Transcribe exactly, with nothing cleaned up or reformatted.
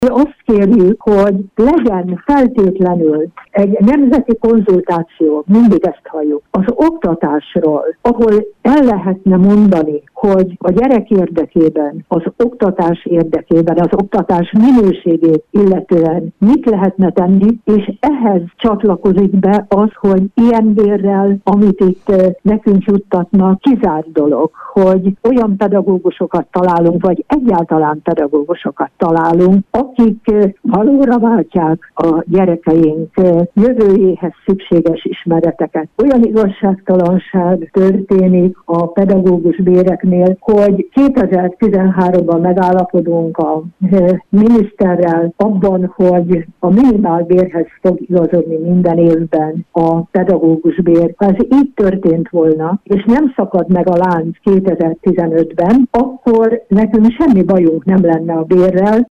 Azt kérjük, hogy legyen feltétlenül egy nemzeti konzultáció, mindig ezt halljuk, az oktatásról, ahol el lehetne mondani, hogy a gyerek érdekében, az oktatás érdekében, az oktatás minőségét illetően mit lehetne tenni, és ehhez csatlakozik be az, hogy ilyen bérrel, amit itt nekünk juttatnak, kizárt dolog, hogy olyan pedagógusokat találunk, vagy egyáltalán pedagógusokat találunk, akik valóra váltják a gyerekeink jövőjéhez szükséges ismereteket. Olyan igazságtalanság történik a pedagógus béreknél, hogy kétezer-tizenháromban megállapodunk a miniszterrel abban, hogy a minimálbérhez fog igazodni minden évben a pedagógus bér. Ha ez így történt volna, és nem szakad meg a lánc kétezer-tizenötben, akkor nekünk semmi bajunk nem lenne a bérrel,